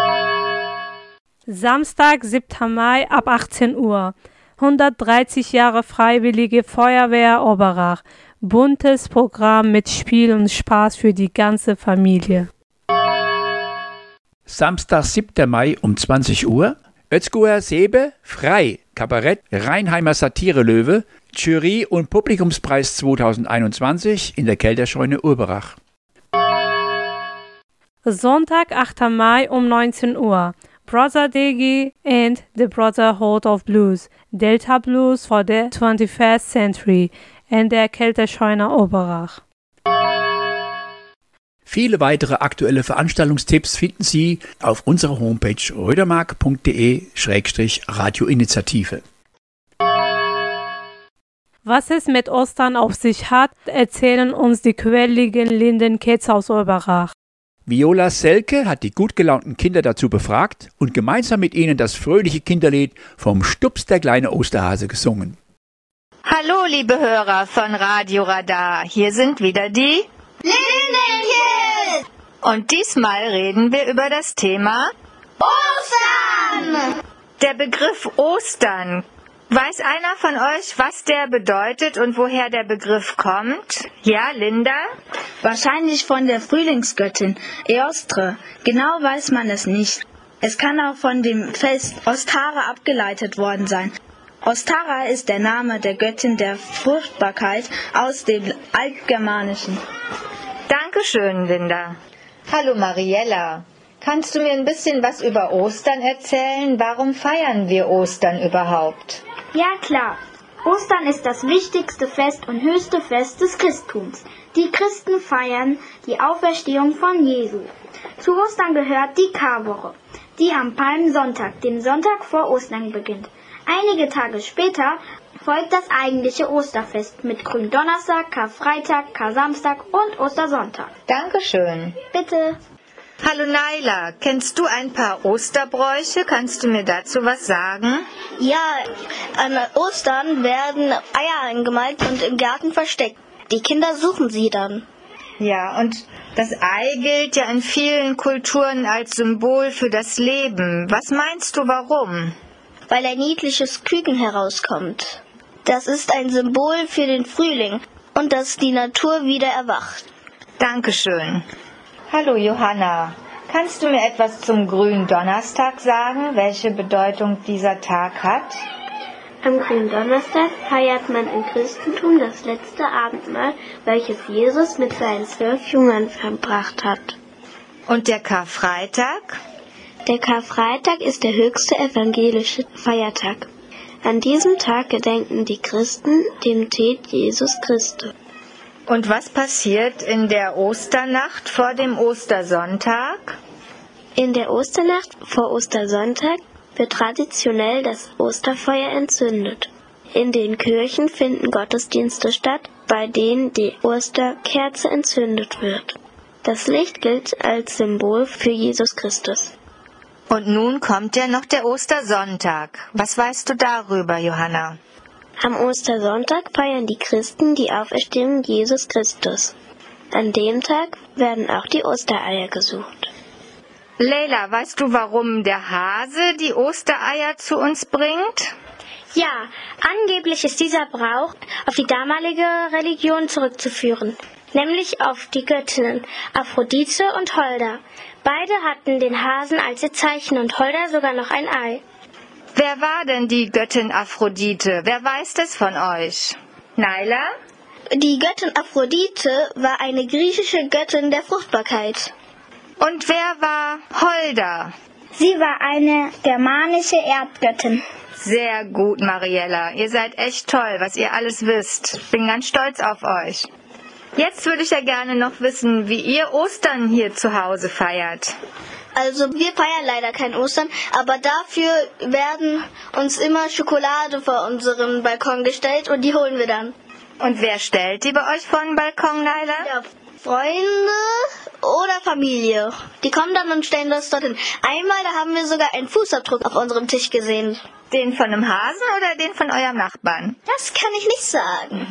Samstag, siebten Mai ab achtzehn Uhr, hundertdreißig Jahre Freiwillige Feuerwehr Oberach, buntes Programm mit Spiel und Spaß für die ganze Familie. Samstag, siebten Mai um zwanzig Uhr, Özgur Sebe, Frei, Kabarett, Rheinheimer Satire-Löwe, Jury- und Publikumspreis zweitausendeinundzwanzig in der Kälterscheune Oberach. Sonntag, achten Mai um neunzehn Uhr, Brother Degi and the Brotherhood of Blues, Delta Blues for the twenty-first century in der Kälterscheune Oberach. Viele weitere aktuelle Veranstaltungstipps finden Sie auf unserer Homepage rödermark punkt de Schrägstrich Radioinitiative. Was es mit Ostern auf sich hat, erzählen uns die quirligen Linden-Kids aus Oberach. Viola Selke hat die gut gelaunten Kinder dazu befragt und gemeinsam mit ihnen das fröhliche Kinderlied vom Stups der kleine Osterhase gesungen. Hallo liebe Hörer von Radio Radar, hier sind wieder die Linden-Kids! Und diesmal reden wir über das Thema Ostern! Der Begriff Ostern. Weiß einer von euch, was der bedeutet und woher der Begriff kommt? Ja, Linda? Wahrscheinlich von der Frühlingsgöttin Eostre. Genau weiß man es nicht. Es kann auch von dem Fest Ostara abgeleitet worden sein. Ostara ist der Name der Göttin der Fruchtbarkeit aus dem Altgermanischen. Dankeschön, Linda. Hallo Mariella. Kannst du mir ein bisschen was über Ostern erzählen? Warum feiern wir Ostern überhaupt? Ja, klar. Ostern ist das wichtigste Fest und höchste Fest des Christentums. Die Christen feiern die Auferstehung von Jesu. Zu Ostern gehört die Karwoche, die am Palmsonntag, dem Sonntag vor Ostern, beginnt. Einige Tage später folgt das eigentliche Osterfest mit Gründonnerstag, Karfreitag, Kar-Samstag und Ostersonntag. Dankeschön. Bitte. Hallo Naila, kennst du ein paar Osterbräuche? Kannst du mir dazu was sagen? Ja, an Ostern werden Eier eingemalt und im Garten versteckt. Die Kinder suchen sie dann. Ja, und Das Ei gilt ja in vielen Kulturen als Symbol für das Leben. Was meinst du, warum? Weil ein niedliches Küken herauskommt. Das ist ein Symbol für den Frühling und dass die Natur wieder erwacht. Dankeschön. Hallo Johanna, kannst du mir etwas zum Gründonnerstag sagen, welche Bedeutung dieser Tag hat? Am Gründonnerstag feiert man im Christentum das letzte Abendmahl, welches Jesus mit seinen zwölf Jüngern verbracht hat. Und der Karfreitag? Der Karfreitag ist der höchste evangelische Feiertag. An diesem Tag gedenken die Christen dem Tod Jesus Christus. Und was passiert in der Osternacht vor dem Ostersonntag? In der Osternacht vor Ostersonntag wird traditionell das Osterfeuer entzündet. In den Kirchen finden Gottesdienste statt, bei denen die Osterkerze entzündet wird. Das Licht gilt als Symbol für Jesus Christus. Und nun kommt ja noch der Ostersonntag. Was weißt du darüber, Johanna? Am Ostersonntag feiern die Christen die Auferstehung Jesus Christus. An dem Tag werden auch die Ostereier gesucht. Leila, weißt du, warum der Hase die Ostereier zu uns bringt? Ja, angeblich ist dieser Brauch auf die damalige Religion zurückzuführen, nämlich auf die Göttinnen Aphrodite und Holda. Beide hatten den Hasen als ihr Zeichen und Holda sogar noch ein Ei. Wer war denn die Göttin Aphrodite? Wer weiß das von euch? Naila? Die Göttin Aphrodite war eine griechische Göttin der Fruchtbarkeit. Und wer war Holda? Sie war eine germanische Erdgöttin. Sehr gut, Mariella. Ihr seid echt toll, was ihr alles wisst. Bin ganz stolz auf euch. Jetzt würde ich ja gerne noch wissen, wie ihr Ostern hier zu Hause feiert. Also wir feiern leider kein Ostern, aber dafür werden uns immer Schokolade vor unseren Balkon gestellt und die holen wir dann. Und wer stellt die bei euch vor den Balkon, Naila? Ja, Freunde oder Familie. Die kommen dann und stellen das dorthin. Einmal, da haben wir sogar einen Fußabdruck auf unserem Tisch gesehen. Den von einem Hasen oder den von eurem Nachbarn? Das kann ich nicht sagen.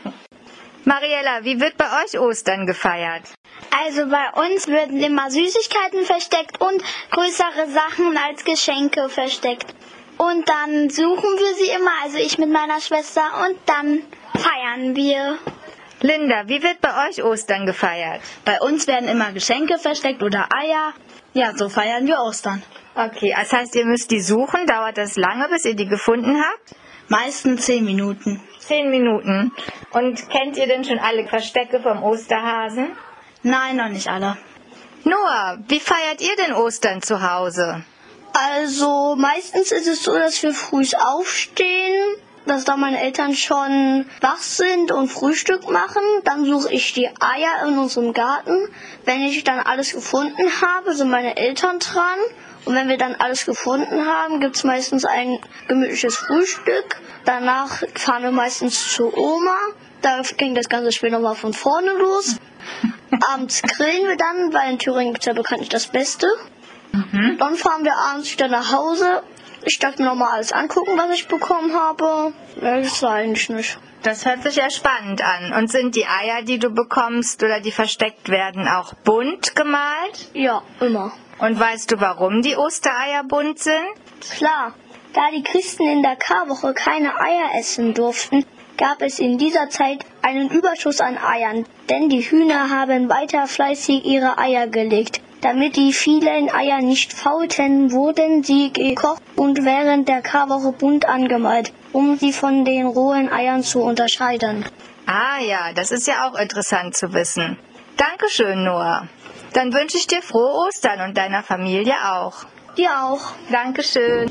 Mariella, wie wird bei euch Ostern gefeiert? Also bei uns werden immer Süßigkeiten versteckt und größere Sachen als Geschenke versteckt. Und dann suchen wir sie immer, also ich mit meiner Schwester, und dann feiern wir. Linda, wie wird bei euch Ostern gefeiert? Bei uns werden immer Geschenke versteckt oder Eier. Ja, so feiern wir Ostern. Okay, das heißt, ihr müsst die suchen. Dauert das lange, bis ihr die gefunden habt? Meistens zehn Minuten. Zehn Minuten. Und kennt ihr denn schon alle Verstecke vom Osterhasen? Nein, noch nicht alle. Noah, wie feiert ihr denn Ostern zu Hause? Also meistens ist es so, dass wir früh aufstehen, dass da meine Eltern schon wach sind und Frühstück machen. Dann suche ich die Eier in unserem Garten. Wenn ich dann alles gefunden habe, sind meine Eltern dran. Und wenn wir dann alles gefunden haben, gibt es meistens ein gemütliches Frühstück. Danach fahren wir meistens zur Oma. Da ging das ganze Spiel nochmal von vorne los. Abends grillen wir dann, weil in Thüringen gibt es ja bekanntlich das Beste. Mhm. Dann fahren wir abends wieder nach Hause. Ich darf mir nochmal alles angucken, was ich bekommen habe. Ja, das war eigentlich nicht. Das hört sich ja spannend an. Und sind die Eier, die du bekommst oder die versteckt werden, auch bunt gemalt? Ja, immer. Und weißt du, warum die Ostereier bunt sind? Klar, da die Christen in der Karwoche keine Eier essen durften, gab es in dieser Zeit einen Überschuss an Eiern, denn die Hühner haben weiter fleißig ihre Eier gelegt. Damit die vielen Eier nicht faulten, wurden sie gekocht und während der Karwoche bunt angemalt, um sie von den rohen Eiern zu unterscheiden. Ah ja, das ist ja auch interessant zu wissen. Dankeschön, Noah. Dann wünsche ich dir frohe Ostern und deiner Familie auch. Dir auch. Dankeschön.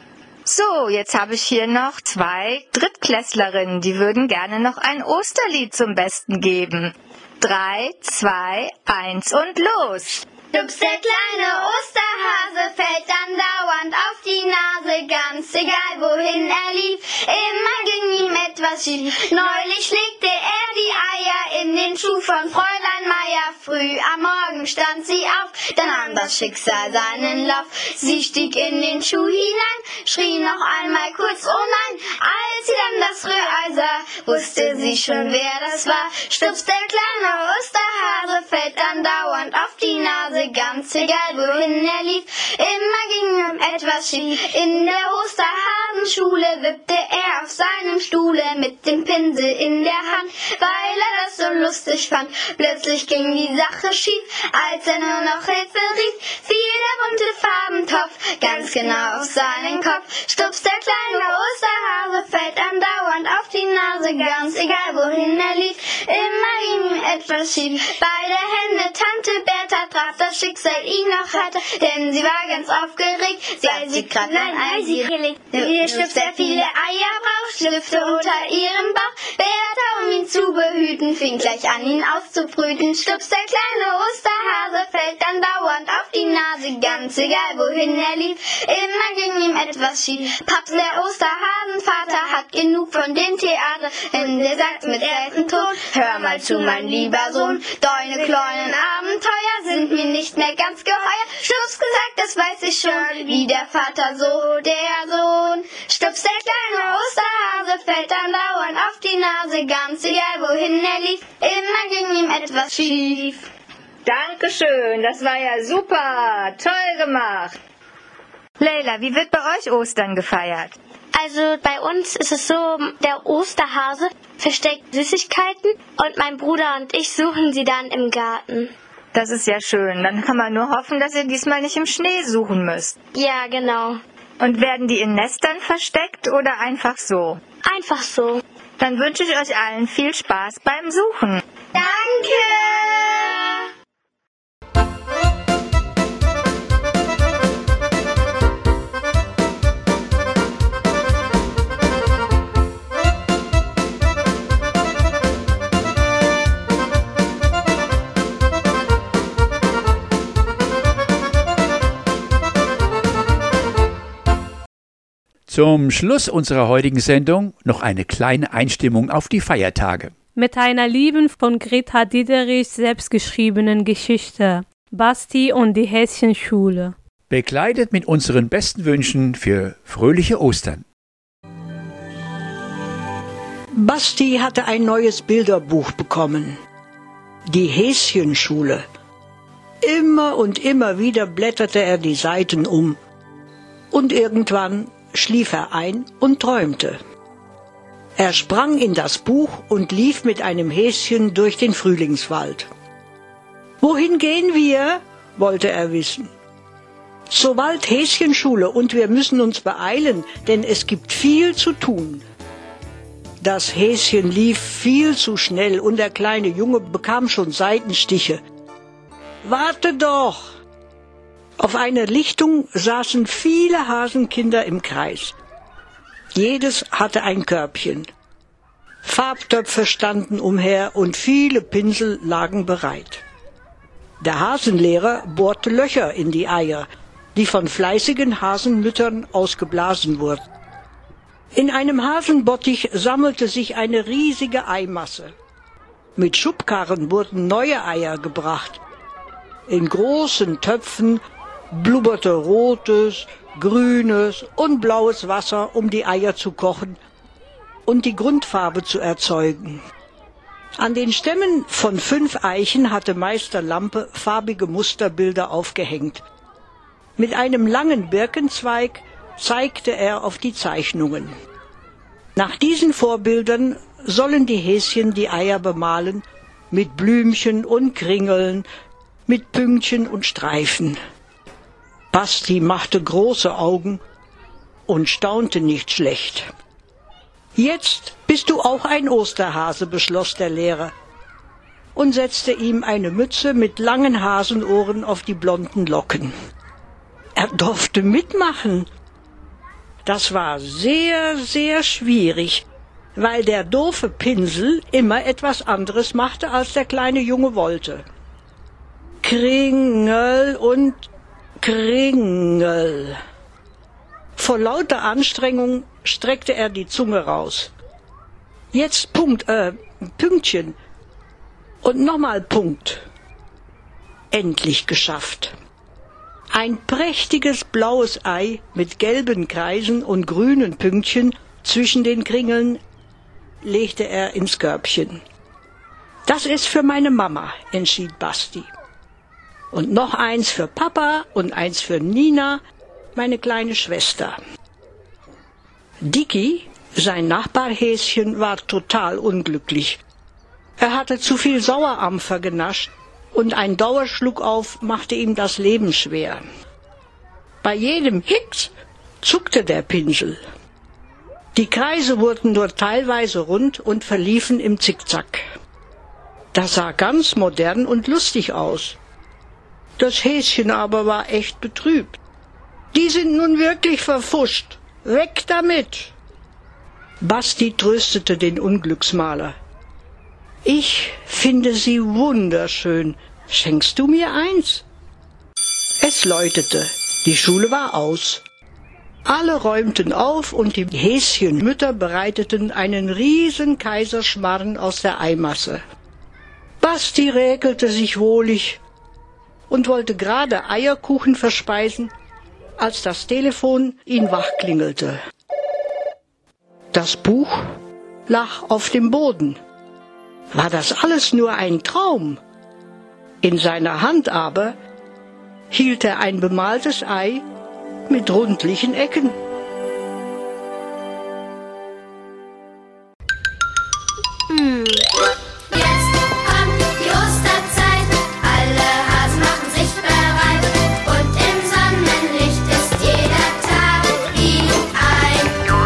So, jetzt habe ich hier noch zwei Drittklässlerinnen, die würden gerne noch ein Osterlied zum Besten geben. Drei, zwei, eins und los! Dups, der kleine Osterhase fällt dann dauernd auf die Nase. Nase, ganz egal wohin er lief. Immer ging ihm etwas schief. Neulich legte er die Eier in den Schuh von Fräulein Meier. Früh am Morgen stand sie auf, dann nahm das Schicksal seinen Lauf. Sie stieg in den Schuh hinein, schrie noch einmal kurz oh nein. Als sie dann das Rührei sah, wusste sie schon, wer das war. Stups, der kleine Osterhase, fällt dann dauernd auf die Nase, ganz egal wohin er lief. Immer ging ihm etwas schief. In der Osterhasenschule wippte er auf seinem Stuhle mit dem Pinsel in der Hand, weil er das so lustig fand. Plötzlich ging die Sache schief, als er nur noch Hilfe rief, fiel der bunte Farbentopf ganz genau auf seinen Kopf. Stups, der kleine Osterhase, fällt andauernd auf die Nase, ganz egal wohin er lief. Immer ging ihm etwas schief. Bei der Hände Tante Bertha traf das Schicksal ihn noch härter, denn sie war ganz aufgeregt, weil sie grad ein Ei gelegt. Ihr Stups, der viele Eier braucht, schlüpfte unter ihrem Bauch. Bertha, um ihn zu behüten, fing gleich an, ihn auszubrüten. Stups, der kleine Osterhase, fällt dann dauernd auf die Nase, ganz egal wohin er lief. Immer ging ihm etwas schief. Paps, der Osterhasenvater, hat genug von dem Theater, denn der sagt mit selten Ton: Hör mal zu, mein lieber Sohn, deine kleinen Abenteuer sind mir nicht mehr ganz geheuer. Stups gesagt, das weiß ich schon, wie der Vater, so der Sohn. Stups, der kleine Osterhase, fällt dann dauernd auf die Nase, ganz egal wohin er lief. Immer ging ihm etwas schief. Dankeschön, das war ja super, toll gemacht. Leila, wie wird bei euch Ostern gefeiert? Also bei uns ist es so, der Osterhase versteckt Süßigkeiten und mein Bruder und ich suchen sie dann im Garten. Das ist ja schön, dann kann man nur hoffen, dass ihr diesmal nicht im Schnee suchen müsst. Ja, genau. Und werden die in Nestern versteckt oder einfach so? Einfach so. Dann wünsche ich euch allen viel Spaß beim Suchen. Danke! Zum Schluss unserer heutigen Sendung noch eine kleine Einstimmung auf die Feiertage. Mit einer lieben von Greta Diederich selbstgeschriebenen Geschichte. Basti und die Häschenschule. Begleitet mit unseren besten Wünschen für fröhliche Ostern. Basti hatte ein neues Bilderbuch bekommen. Die Häschenschule. Immer und immer wieder blätterte er die Seiten um. Und irgendwann schlief er ein und träumte. Er sprang in das Buch und lief mit einem Häschen durch den Frühlingswald. »Wohin gehen wir?« wollte er wissen. »Zur Waldhäschenschule und wir müssen uns beeilen, denn es gibt viel zu tun.« Das Häschen lief viel zu schnell und der kleine Junge bekam schon Seitenstiche. »Warte doch!« Auf einer Lichtung saßen viele Hasenkinder im Kreis. Jedes hatte ein Körbchen. Farbtöpfe standen umher und viele Pinsel lagen bereit. Der Hasenlehrer bohrte Löcher in die Eier, die von fleißigen Hasenmüttern ausgeblasen wurden. In einem Hasenbottich sammelte sich eine riesige Eimasse. Mit Schubkarren wurden neue Eier gebracht. In großen Töpfen blubberte rotes, grünes und blaues Wasser, um die Eier zu kochen und die Grundfarbe zu erzeugen. An den Stämmen von fünf Eichen hatte Meister Lampe farbige Musterbilder aufgehängt. Mit einem langen Birkenzweig zeigte er auf die Zeichnungen. Nach diesen Vorbildern sollen die Häschen die Eier bemalen, mit Blümchen und Kringeln, mit Pünktchen und Streifen. Basti machte große Augen und staunte nicht schlecht. »Jetzt bist du auch ein Osterhase«, beschloss der Lehrer und setzte ihm eine Mütze mit langen Hasenohren auf die blonden Locken. Er durfte mitmachen. Das war sehr, sehr schwierig, weil der doofe Pinsel immer etwas anderes machte, als der kleine Junge wollte. Kringel und Kringel. Vor lauter Anstrengung streckte er die Zunge raus. Jetzt Punkt, äh, Pünktchen. Und nochmal Punkt. Endlich geschafft. Ein prächtiges blaues Ei mit gelben Kreisen und grünen Pünktchen zwischen den Kringeln legte er ins Körbchen. Das ist für meine Mama, entschied Basti. Und noch eins für Papa und eins für Nina, meine kleine Schwester. Dicky, sein Nachbarhäschen, war total unglücklich. Er hatte zu viel Sauerampfer genascht und ein Dauerschluckauf machte ihm das Leben schwer. Bei jedem Hicks zuckte der Pinsel. Die Kreise wurden nur teilweise rund und verliefen im Zickzack. Das sah ganz modern und lustig aus. Das Häschen aber war echt betrübt. Die sind nun wirklich verpfuscht. Weg damit! Basti tröstete den Unglücksmaler. Ich finde sie wunderschön. Schenkst du mir eins? Es läutete. Die Schule war aus. Alle räumten auf und die Häschenmütter bereiteten einen riesen Kaiserschmarrn aus der Eimasse. Basti räkelte sich wohlig und wollte gerade Eierkuchen verspeisen, als das Telefon ihn wachklingelte. Das Buch lag auf dem Boden. War das alles nur ein Traum? In seiner Hand aber hielt er ein bemaltes Ei mit rundlichen Ecken. Hm. Jetzt kommt die Osterzeit, alle Hasen machen sich bereit und im Sonnenlicht ist jeder Tag wie ein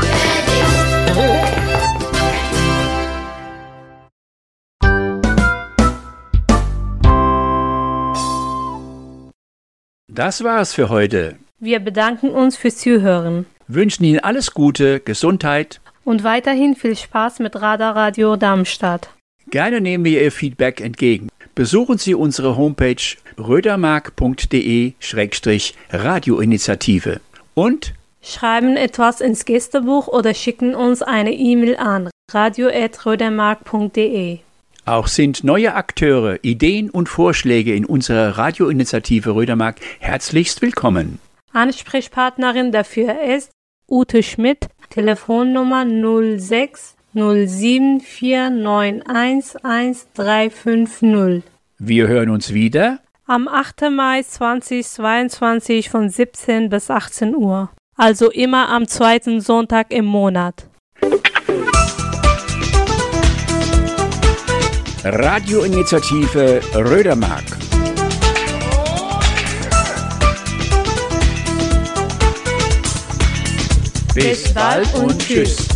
Gedicht. Das war's für heute. Wir bedanken uns fürs Zuhören. Wünschen Ihnen alles Gute, Gesundheit und weiterhin viel Spaß mit Radar Radio Darmstadt. Gerne nehmen wir Ihr Feedback entgegen. Besuchen Sie unsere Homepage rödermark punkt de Schrägstrich Radioinitiative und schreiben etwas ins Gästebuch oder schicken uns eine E-Mail an radio at rödermark punkt de. Auch sind neue Akteure, Ideen und Vorschläge in unserer Radioinitiative Rödermark herzlichst willkommen. Ansprechpartnerin dafür ist Ute Schmidt, Telefonnummer null sechs null sieben vier neun eins eins drei fünf null. Wir hören uns wieder am achten Mai zweitausendzweiundzwanzig von siebzehn bis achtzehn Uhr, also immer am zweiten Sonntag im Monat. Radioinitiative Rödermark. Bis bald und tschüss.